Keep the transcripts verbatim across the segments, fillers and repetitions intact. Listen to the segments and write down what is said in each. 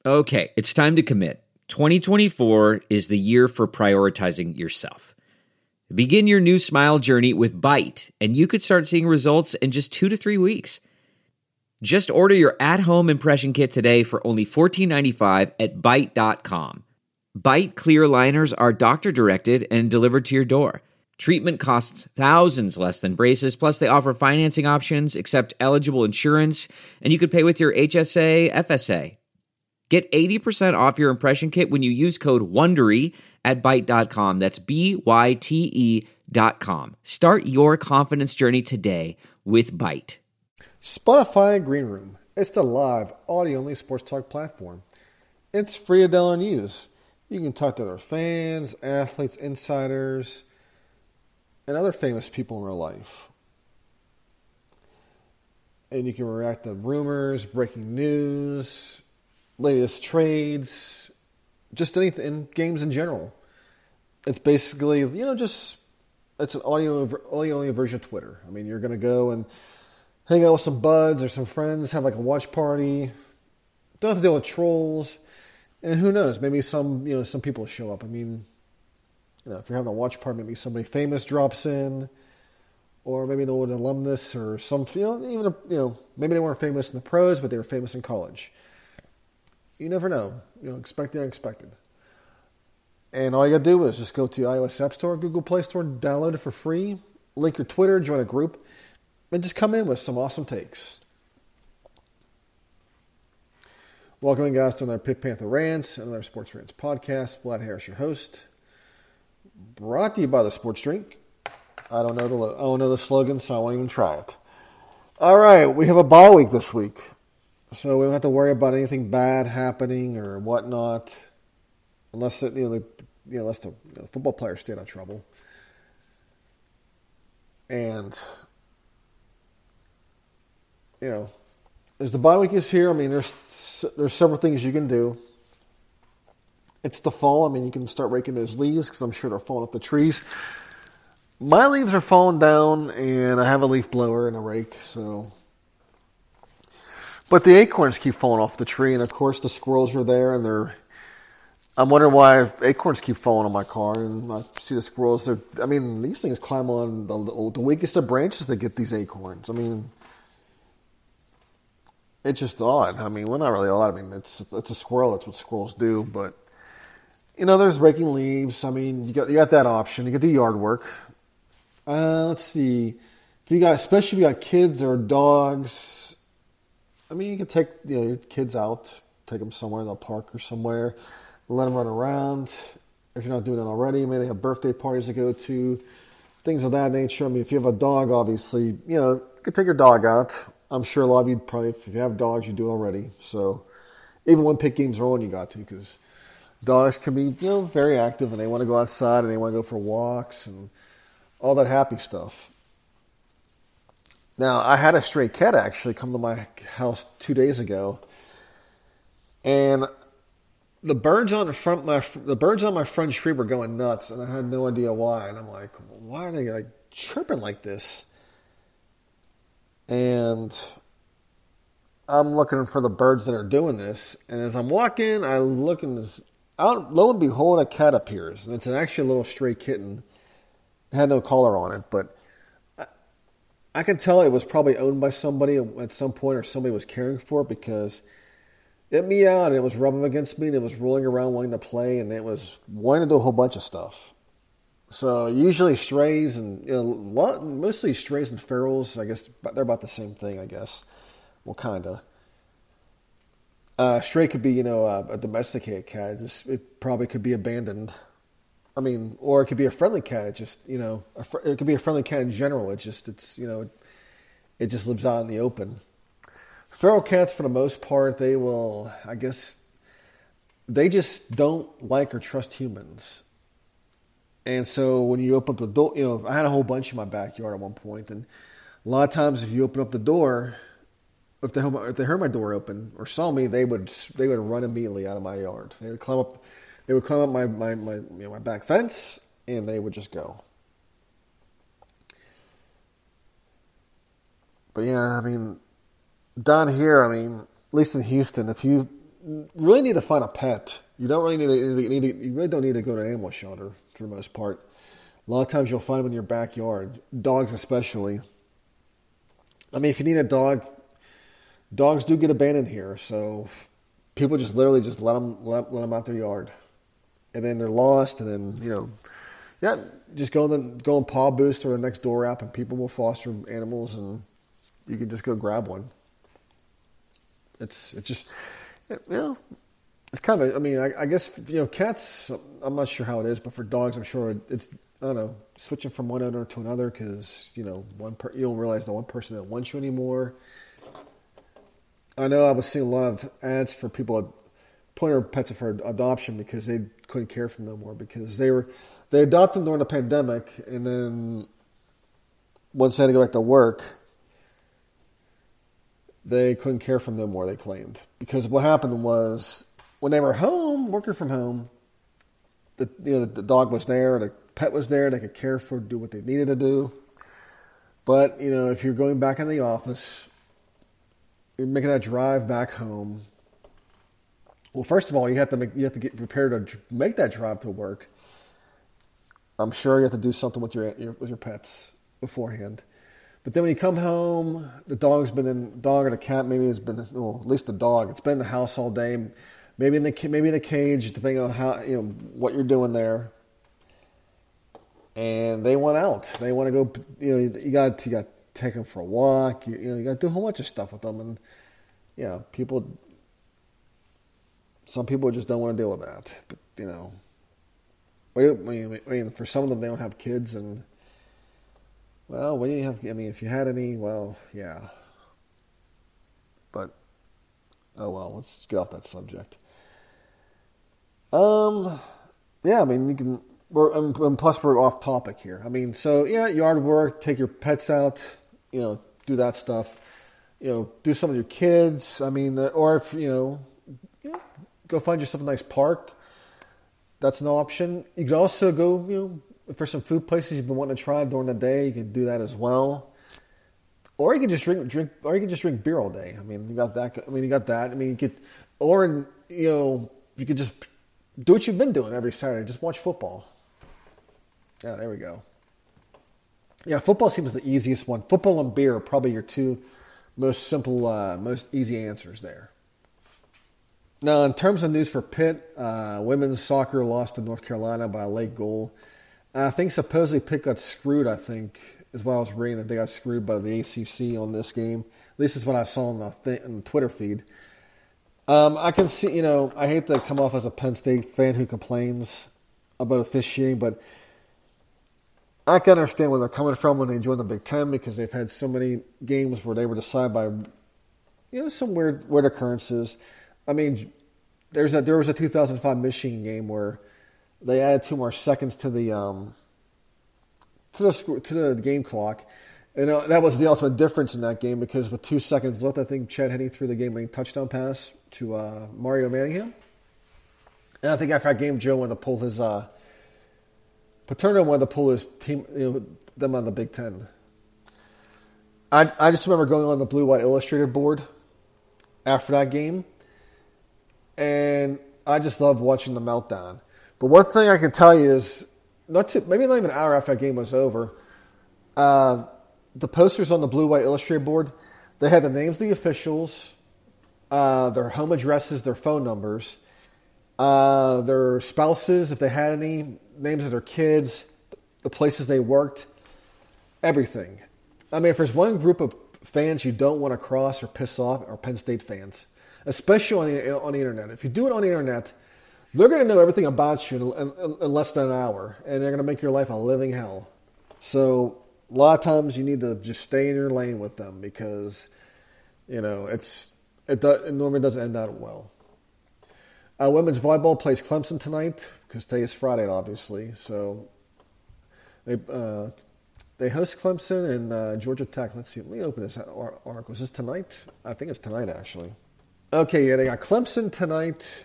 Okay, it's time to commit. twenty twenty-four is the year for prioritizing yourself. Begin your new smile journey with Byte, and you could start seeing results in just two to three weeks. Just order your at-home impression kit today for only fourteen ninety-five at byte dot com. Byte clear aligners are doctor-directed and delivered to your door. Treatment costs thousands less than braces, plus they offer financing options, accept eligible insurance, and you could pay with your H S A, F S A. Get eighty percent off your impression kit when you use code WONDERY at byte dot com. That's B Y T E dot com. Start your confidence journey today with Byte. Spotify Green Room. It's the live, audio-only sports talk platform. It's free to download and use. You can talk to other fans, athletes, insiders, and other famous people in real life. And you can react to rumors, breaking news, latest trades, just anything, in games in general. It's basically, you know, just, it's an audio, audio-only version of Twitter. I mean, you're going to go and hang out with some buds or some friends, have like a watch party. Don't have to deal with trolls. And who knows, maybe some, you know, some people show up. I mean, you know, if you're having a watch party, maybe somebody famous drops in, or maybe an old alumnus or some, you know, even, a, you know, maybe they weren't famous in the pros, but they were famous in college. You never know. You know, expect the unexpected. And all you got to do is just go to iOS App Store, Google Play Store, download it for free, link your Twitter, join a group, and just come in with some awesome takes. Welcome, guys, to another Pitt Panther Rants, another Sports Rants podcast. Vlad Harris, your host. Brought to you by the Sports Drink. I don't know the I don't know the slogan, so I won't even try it. All right, we have a bye week this week, so we don't have to worry about anything bad happening or whatnot, unless it, you know, the, you know, unless the you know, football players stay out of trouble. And you know, as the bye week is here, I mean, there's there's several things you can do. It's the fall. I mean, you can start raking those leaves because I'm sure they're falling off the trees. My leaves are falling down, and I have a leaf blower and a rake, so. But the acorns keep falling off the tree, and of course the squirrels are there, and they're. I'm wondering why acorns keep falling on my car, and I see the squirrels. They're, I mean, these things climb on the, the weakest of branches to get these acorns. I mean, it's just odd. I mean, well, not really odd. I mean, it's it's a squirrel. That's what squirrels do. But you know, there's raking leaves. I mean, you got you got that option. You can do yard work. Uh, let's see. If you got, especially if you got kids or dogs, I mean, you can take you know your kids out, take them somewhere in the park or somewhere, let them run around. If you're not doing it already, maybe they have birthday parties to go to, things of that nature. I mean, if you have a dog, obviously, you know, you can take your dog out. I'm sure a lot of you probably, if you have dogs, you do already. So even when pit games are on, you got to, because dogs can be, you know, very active and they want to go outside and they want to go for walks and all that happy stuff. Now, I had a stray cat actually come to my house two days ago, and the birds on the front, my the birds on my front tree were going nuts, and I had no idea why. And I'm like, why are they like chirping like this? And I'm looking for the birds that are doing this, and as I'm walking, I look in this. Out, lo and behold, a cat appears, and it's an actually a little stray kitten. It had no collar on it, but I, I can tell it was probably owned by somebody at some point, or somebody was caring for it, because it meowed and it was rubbing against me and it was rolling around wanting to play, and it was wanting to do a whole bunch of stuff. So usually strays and you know, lot, mostly strays and ferals, I guess they're about the same thing, I guess. Well, kind of. Uh, stray could be, you know, a, a domesticated cat. It, just, it probably could be abandoned. I mean, or it could be a friendly cat. It just, you know, a fr- it could be a friendly cat in general. It just, it's, you know, it, it just lives out in the open. Feral cats, for the most part, they will, I guess, they just don't like or trust humans. And so when you open up the door, you know, I had a whole bunch in my backyard at one point, and a lot of times if you open up the door, if they, if they heard my door open or saw me, they would they would run immediately out of my yard. They would climb up, they would climb up my my my, you know, my back fence, and they would just go. But yeah, I mean, down here, I mean, at least in Houston, if you really need to find a pet. You don't really need to, you need to, you really don't need to go to an animal shelter for the most part. A lot of times you'll find them in your backyard, dogs especially. I mean, if you need a dog, dogs do get abandoned here, so people just literally just let them let, let them out their yard, and then they're lost, and then you know, yeah, just go in go in Paw Boost or the Next Door app, and people will foster animals, and you can just go grab one. It's it's just you know, it's kind of a, I mean, I, I guess you know, cats. I'm not sure how it is, but for dogs, I'm sure it's I don't know, switching from one owner to another because you know one per, you don't realize that one person that wants you anymore. I know I was seeing a lot of ads for people putting their pets up for adoption because they couldn't care for them no more because they were they adopted them during the pandemic, and then once they had to go back to work, they couldn't care for them no more. They claimed because what happened was when they were home working from home, the you know the, the dog was there, the pet was there, they could care for, do what they needed to do. But you know, if you're going back in the office, you're making that drive back home. Well, first of all, you have to make you have to get prepared to make that drive to work. I'm sure you have to do something with your, your with your pets beforehand. But then when you come home, the dog's been in dog or the cat maybe has been well, at least the dog. It's been in the house all day, maybe in the maybe in the cage, depending on how you know what you're doing there. And they want out. They want to go. You know, you got you got to take them for a walk. You, you know, you got to do a whole bunch of stuff with them, and yeah, you know, people. Some people just don't want to deal with that. But you know, I mean, I mean, for some of them, they don't have kids, and well, when you have, I mean, if you had any, well, yeah. But oh well, let's get off that subject. Um, yeah, I mean, you can. We're, and plus, we're off topic here. I mean, so yeah, yard work, take your pets out, you know, do that stuff. You know, do some of your kids. I mean, or if you know, yeah, go find yourself a nice park. That's an option. You could also go, you know, for some food places you've been wanting to try during the day. You can do that as well. Or you can just drink, drink, or you can just drink beer all day. I mean, you got that. I mean, you got that. I mean, you could, or you know, you could just do what you've been doing every Saturday. Just watch football. Yeah, there we go. Yeah, football seems the easiest one. Football and beer are probably your two most simple, uh, most easy answers there. Now, in terms of news for Pitt, uh, women's soccer lost to North Carolina by a late goal. I think supposedly Pitt got screwed, I think, as well as reading that they got screwed by the A C C on this game. At least is what I saw on the, th- in the Twitter feed. Um, I can see, you know, I hate to come off as a Penn State fan who complains about officiating, but I can understand where they're coming from when they joined the Big Ten because they've had so many games where they were decided by, you know, some weird weird occurrences. I mean, there's a there was a two thousand five Michigan game where they added two more seconds to the um to the to the game clock, and uh, that was the ultimate difference in that game because with two seconds left, I think Chad Henne threw the game-winning touchdown pass to uh, Mario Manningham, and I think after that game, Joe wanted to pull his. Uh, Paterno wanted to pull his team, you know, them on the Big Ten. I I just remember going on the Blue White Illustrated board after that game, and I just loved watching the meltdown. But one thing I can tell you is, not too, maybe not even an hour after that game was over, uh, the posters on the Blue White Illustrated board, they had the names of the officials, uh, their home addresses, their phone numbers, uh, their spouses, if they had any, names of their kids, the places they worked, everything. I mean, if there's one group of fans you don't want to cross or piss off, are Penn State fans, especially on the, on the internet. If you do it on the internet, they're going to know everything about you in, in, in less than an hour, and they're going to make your life a living hell. So a lot of times you need to just stay in your lane with them because, you know, it's it, do, it normally doesn't end out well. Uh, women's volleyball plays Clemson tonight because today is Friday, obviously. So they uh, they host Clemson and uh, Georgia Tech. Let's see. Let me open this article. Is this tonight? I think it's tonight, actually. Okay, yeah, they got Clemson tonight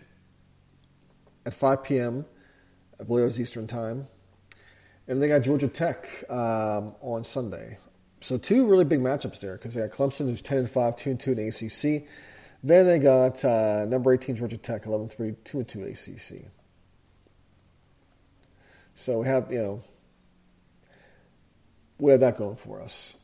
at five p.m. I believe it was Eastern time. And they got Georgia Tech um, on Sunday. So two really big matchups there because they got Clemson, who's ten and five, two and two in the A C C. Then they got uh, number eighteen Georgia Tech, eleven three, two and two A C C. So we have, you know, we have that going for us.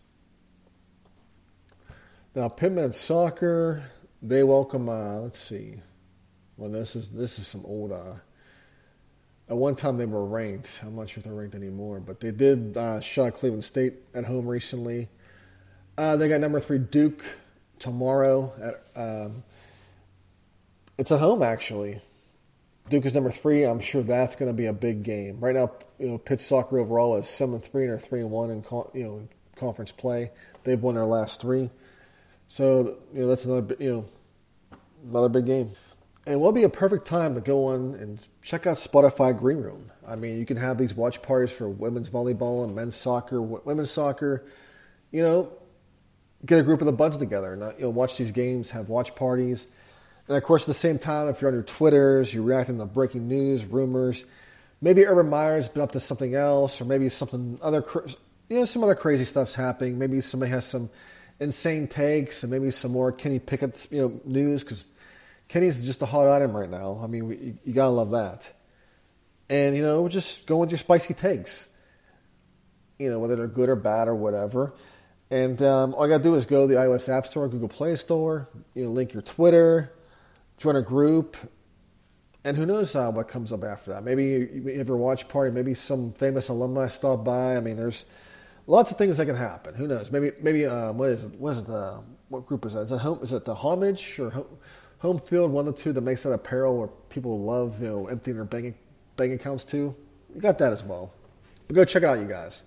Now, Pittman Soccer, they welcome, uh, let's see. Well, this is this is some old, uh, at one time they were ranked. I'm not sure if they're ranked anymore, but they did uh, shut Cleveland State at home recently. Uh, they got number three Duke tomorrow. At, um, it's at home, actually. Duke is number three. I'm sure that's going to be a big game. Right now, you know, Pitt Soccer overall is seven three and are three and one in you know conference play. They've won their last three, so you know that's another you know another big game. And it will be a perfect time to go on and check out Spotify Green Room. I mean, you can have these watch parties for women's volleyball and men's soccer, women's soccer. You know, get a group of the buds together and you know watch these games, have watch parties. And, of course, at the same time, if you're on your Twitters, you're reacting to breaking news, rumors, maybe Urban Meyer's been up to something else, or maybe something other, you know, some other crazy stuff's happening. Maybe somebody has some insane takes, and maybe some more Kenny Pickett's, you know, news, because Kenny's just a hot item right now. I mean, we, you, you got to love that. And, you know, just go with your spicy takes, you know, whether they're good or bad or whatever. And um, all you got to do is go to the iOS App Store, Google Play Store, you know, link your Twitter, join a group, and who knows uh, what comes up after that. Maybe you have your watch party, maybe some famous alumni stop by. I mean, there's lots of things that can happen. Who knows? Maybe, maybe uh, what is it? What is it? Uh, what group is that? Is it home? Is it the Homage or home, home Field? One of the two that makes that apparel where people love, you know, emptying their bank bank accounts too. You got that as well. But go check it out, you guys.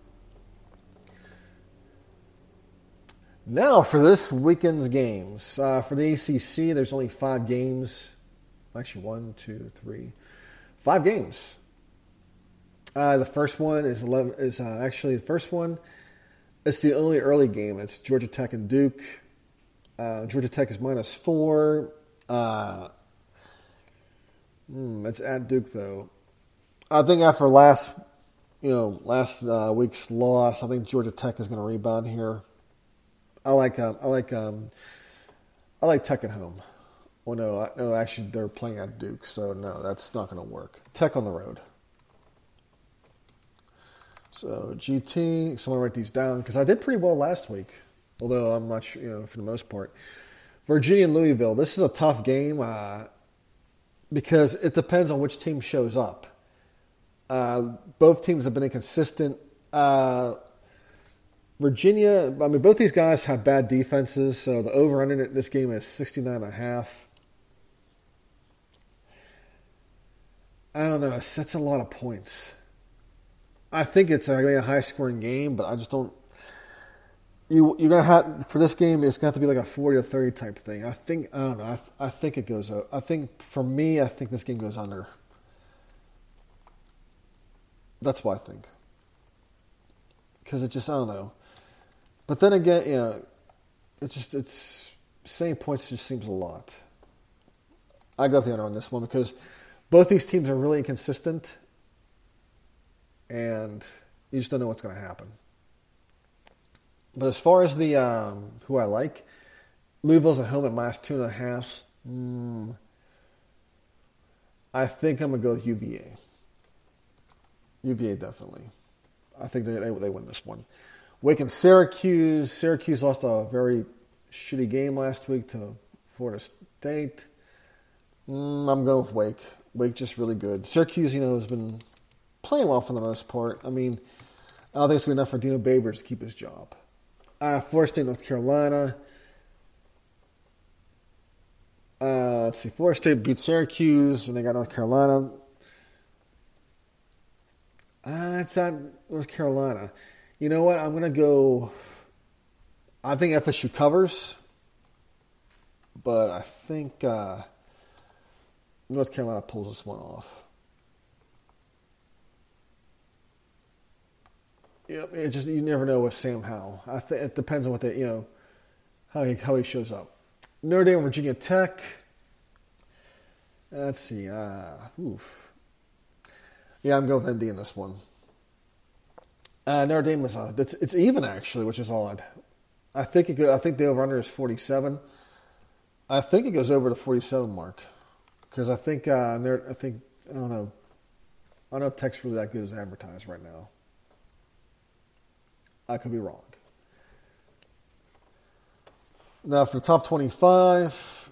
Now for this weekend's games. Uh, for the A C C, there's only five games. Actually, one, two, three, five games. Uh, the first one is eleven. Is uh, actually the first one. It's the only early game. It's Georgia Tech and Duke. Uh, Georgia Tech is minus four. Uh, hmm, it's at Duke though. I think after last, you know, last uh, week's loss, I think Georgia Tech is going to rebound here. I like um, I like um, I like Tech at home. Well, no, I, no, actually they're playing at Duke, so no, that's not going to work. Tech on the road. So G T, someone write these down because I did pretty well last week, although I'm not sure, you know, for the most part. Virginia and Louisville. This is a tough game uh, because it depends on which team shows up. Uh, both teams have been inconsistent. Uh, Virginia, I mean, both these guys have bad defenses, so the over-under in this game is sixty-nine and a half. I don't know. That's a lot of points. I think it's going to be a high-scoring game, but I just don't. You you're gonna have for this game. It's gonna have to be like a forty to thirty type thing. I think I don't know. I I think it goes. I think for me, I think this game goes under. That's what I think. Because it just I don't know. But then again, you know, it's just it's same points just seems a lot. I got the under on this one because both these teams are really inconsistent, and you just don't know what's going to happen. But as far as the um, who I like, Louisville's at home at minus two and a half. Mm, I think I'm gonna go with U V A. U V A definitely. I think they they, they win this one. Wake and Syracuse. Syracuse lost a very shitty game last week to Florida State. Mm, I'm going with Wake. Wake just really good. Syracuse, you know, has been playing well for the most part. I mean, I don't think it's good enough for Dino Babers to keep his job. Uh, Florida State, North Carolina. Uh, let's see. Florida State beat Syracuse, and they got North Carolina. Uh, it's at North Carolina. You know what? I'm going to go... I think F S U covers. But I think uh, North Carolina pulls this one off. Yeah, it just you never know with Sam Howell. I th- it depends on what they, you know, how he how he shows up. Notre Dame, Virginia Tech. Let's see. Uh, oof. Yeah, I'm going with N D in this one. Uh, Notre Dame was uh, it's it's even actually, which is odd. I think it. I think the over under is forty-seven. I think it goes over the forty-seven mark because I think uh, they're, I think I don't know. I don't know if Tech's really that good as advertised right now. I could be wrong. Now for the top twenty-five,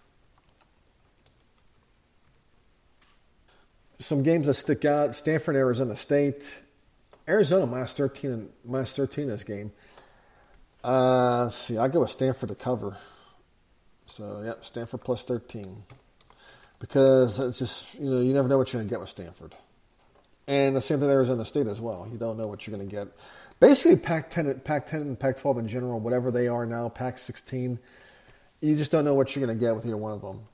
some games that stick out: Stanford, Arizona State. Arizona minus thirteen, minus thirteen this game. Uh, let's see, I go with Stanford to cover. So, yep, Stanford plus thirteen. Because it's just, you know, you never know what you're going to get with Stanford. And the same thing with Arizona State as well. You don't know what you're going to get. Basically, Pac ten, Pac ten and Pac twelve in general, whatever they are now, Pac sixteen, you just don't know what you're going to get with either one of them.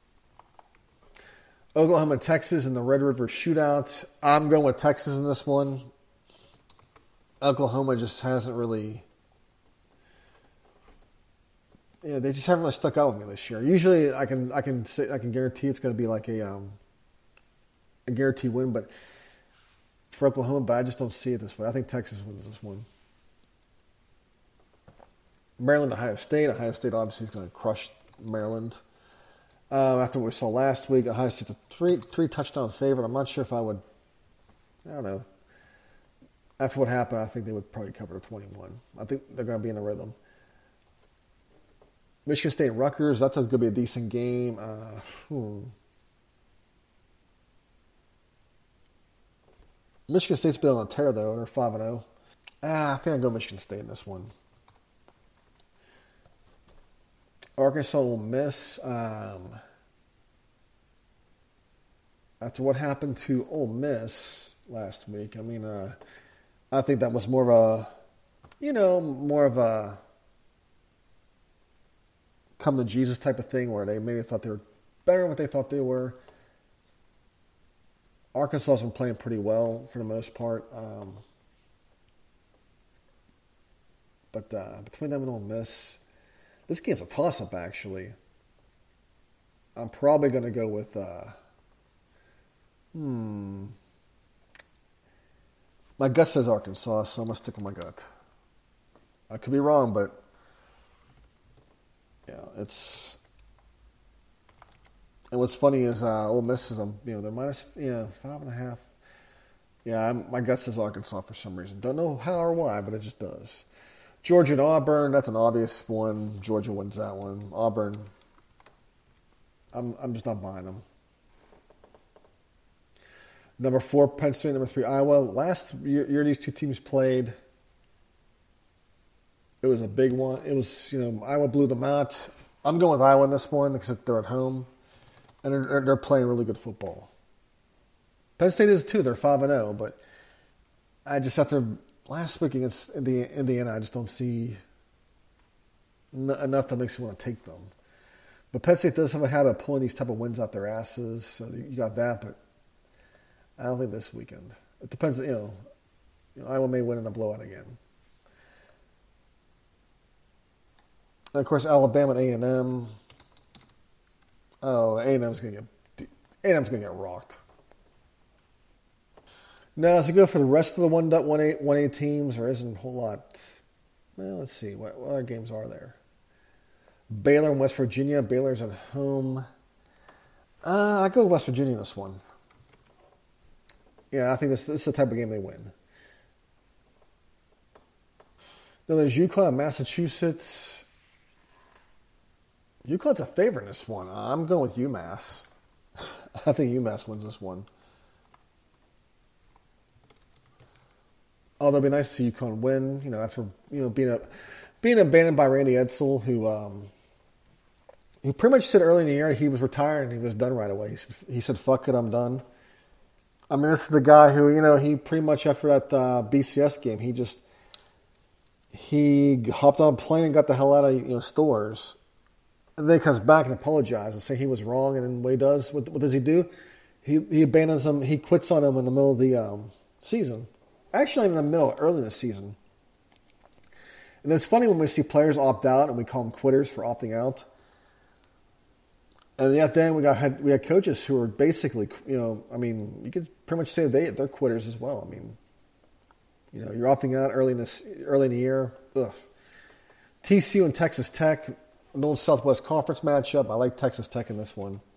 Oklahoma, Texas in the Red River Shootout. I'm going with Texas in this one. Oklahoma just hasn't really... Yeah, they just haven't really stuck out with me this year. Usually, I can I can say I can guarantee it's going to be like a um, a guaranteed win, but for Oklahoma, but I just don't see it this way. I think Texas wins this one. Maryland, Ohio State. Ohio State obviously is going to crush Maryland. Uh, after what we saw last week, Ohio State's a three three touchdown favorite. I'm not sure if I would. I don't know. After what happened, I think they would probably cover the twenty-one. I think they're going to be in a rhythm. Michigan State, Rutgers, that's going to be a decent game. Uh, hmm. Michigan State's been on a tear, though. They're five and oh. Ah, I think I'll go Michigan State in this one. Arkansas, Ole Miss. Um, after what happened to Ole Miss last week, I mean, uh, I think that was more of a, you know, more of a come to Jesus type of thing where they maybe thought they were better than what they thought they were. Arkansas has been playing pretty well for the most part. Um, but uh, between them and Ole Miss, this game's a toss-up, actually. I'm probably going to go with... Uh, hmm... My gut says Arkansas, so I'm going to stick with my gut. I could be wrong, but... Yeah, it's... And what's funny is uh, Ole Miss is, um, you know, they're minus, you know, five and a half. Yeah, I'm, my gut says Arkansas for some reason. Don't know how or why, but it just does. Georgia and Auburn, that's an obvious one. Georgia wins that one. Auburn, I'm I'm just not buying them. Number four, Penn State. Number three, Iowa. Last year, year these two teams played, it was a big one. It was, you know, Iowa blew them out. I'm going with Iowa in this one because they're at home. And they're, they're playing really good football. Penn State is too. They're five and zero, but I just after last week against Indiana, I just don't see n- enough that makes me want to take them. But Penn State does have a habit of pulling these type of wins out their asses, so you got that. But I don't think this weekend. It depends. You know, you know Iowa may win in a blowout again. And of course, Alabama and A and M. Oh, A and M's gonna get A and M's gonna get rocked. Now, as we go for the rest of the one point one eight one eight teams, there isn't a whole lot. Well, let's see what, what other games are there. Baylor and West Virginia. Baylor's at home. Uh, I go with West Virginia in this one. Yeah, I think this, this is the type of game they win. Now there's UConn and Massachusetts. UConn's a favorite in this one. I'm going with UMass. I think UMass wins this one. Although it'd be nice to see UConn win, you know, after you know being a, being abandoned by Randy Edsall, who um, who pretty much said early in the year he was retired and he was done right away. He said, he said "Fuck it, I'm done." I mean, this is the guy who you know he pretty much after that uh, B C S game, he just he hopped on a plane and got the hell out of you know stores. And then he comes back and apologizes and say he was wrong. And then what he does, what, what does he do? He he abandons them. He quits on them in the middle of the um, season. Actually, in the middle, early in the season. And it's funny when we see players opt out and we call them quitters for opting out. And yet then we got had, we had coaches who are basically, you know, I mean, you could pretty much say they they're quitters as well. I mean, you know, you're opting out early in this early in the year. Ugh. T C U and Texas Tech. an old Southwest Conference matchup. I like Texas Tech in this one.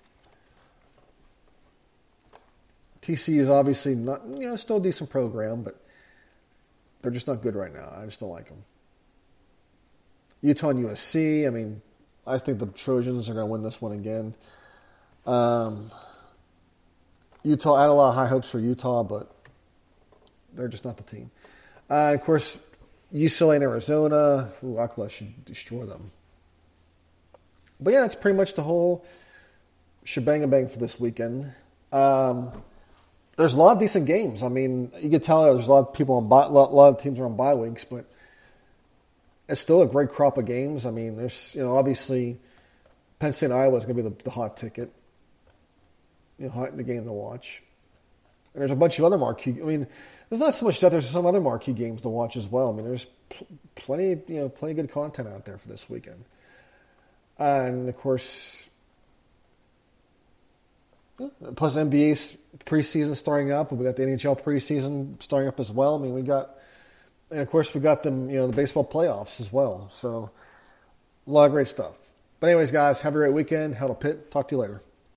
T C U is obviously not, you know, still a decent program, but they're just not good right now. I just don't like them. Utah and U S C, I mean, I think the Trojans are going to win this one again. Um, Utah, I had a lot of high hopes for Utah, but they're just not the team. Uh, of course, U C L A and Arizona. Ooh, Akla should destroy them. But yeah, that's pretty much the whole shebang and bang for this weekend. Um, there's a lot of decent games. I mean, you can tell there's a lot of people on bye, a lot, a lot of teams are on bye weeks, but it's still a great crop of games. I mean, there's, you know, obviously Penn State and Iowa is going to be the, the hot ticket, you know, hot in the game to watch. And there's a bunch of other marquee. I mean, there's not so much that there's some other marquee games to watch as well. I mean, there's pl- plenty, you know, plenty of good content out there for this weekend. Uh, and of course, plus N B A's preseason starting up, and we got the N H L preseason starting up as well. I mean, we got, and of course, we got them, you know, the baseball playoffs as well. So, a lot of great stuff. But anyways, guys, have a great weekend. Huddle Pit. Talk to you later.